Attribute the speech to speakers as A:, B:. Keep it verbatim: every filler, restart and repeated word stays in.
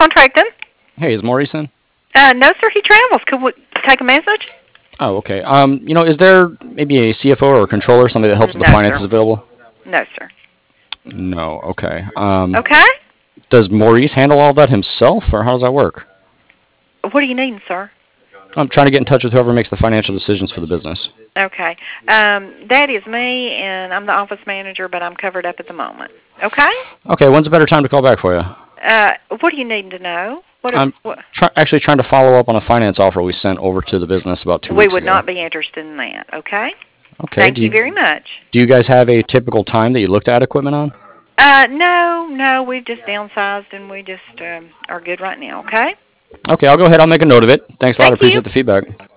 A: Contracting.
B: Hey, is Maurice in?
A: Uh, no, sir, he travels. Could we take a message?
B: Oh, okay. Um, you know, is there maybe a C F O or a controller, somebody that helps with the
A: No,
B: finances
A: sir.
B: available?
A: No, sir.
B: No. Okay. Um,
A: Okay.
B: does Maurice handle all that himself, or how does that work?
A: What are you needing, sir?
B: I'm trying to get in touch with whoever makes the financial decisions for the business.
A: Okay. Um, that is me, and I'm the office manager, but I'm covered up at the moment. Okay?
B: Okay. When's a better time to call back for you?
A: Uh, what are you needing to know? What? Are,
B: I'm
A: what?
B: try- actually trying to follow up on a finance offer we sent over to the business about two
A: We
B: weeks
A: would
B: ago.
A: not be interested in that. Okay?
B: Okay.
A: Thank
B: Do
A: you
B: you
A: very much.
B: do you guys have a typical time that you look to add equipment on?
A: Uh, no, no, we've just downsized, and we just um, are good right now. Okay?
B: Okay, I'll go ahead. I'll make a note of it. Thanks a lot. I
A: Thank you.
B: appreciate the feedback.